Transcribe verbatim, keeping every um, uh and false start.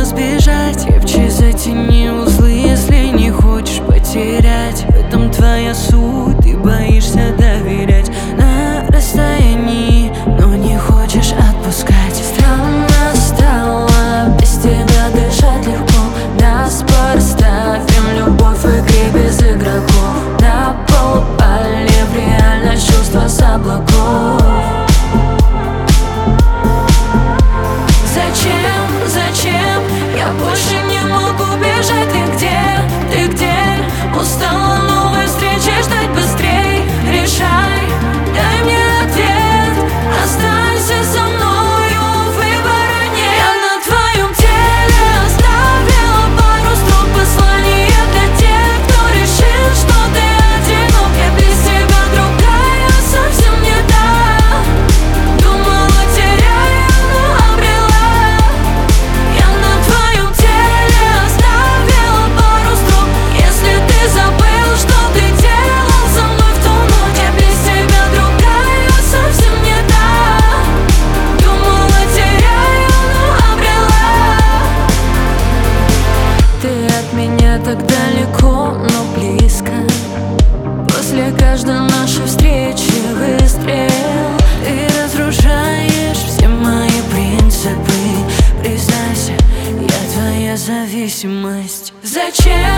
сбежать. Крепче затяни узлы, если не хочешь потерять. В этом твоя суть, ты боишься доверять. На расстоянии, но не хочешь отпускать. Странно стало без тебя дышать легко. На спор ставим любовь в игре без игроков. На пол упали в реальность чувства с облаков. Зачем, зачем? Я больше не могу бежать. Ты где, ты где? Устала новой встречи ждать быстрей. Решай, дай мне ответ. Останься со мною, выбора нет. Я на твоем теле оставила пару строк послания для тех, кто решил, что ты одинок. Я без тебя другая, совсем не та. Думала, теряю, но обрела. Я на твоем теле оставила пару строк. Если ты забыл, что ты делал со мной в ту ночь. Я без тебя другая, совсем не та. Думала, теряю, но обрела. Ты от меня так далеко, но близко. После каждой нашей встречи выстрел. Ты разрушаешь все мои принципы. Признайся, я твоя зависимость. Зачем?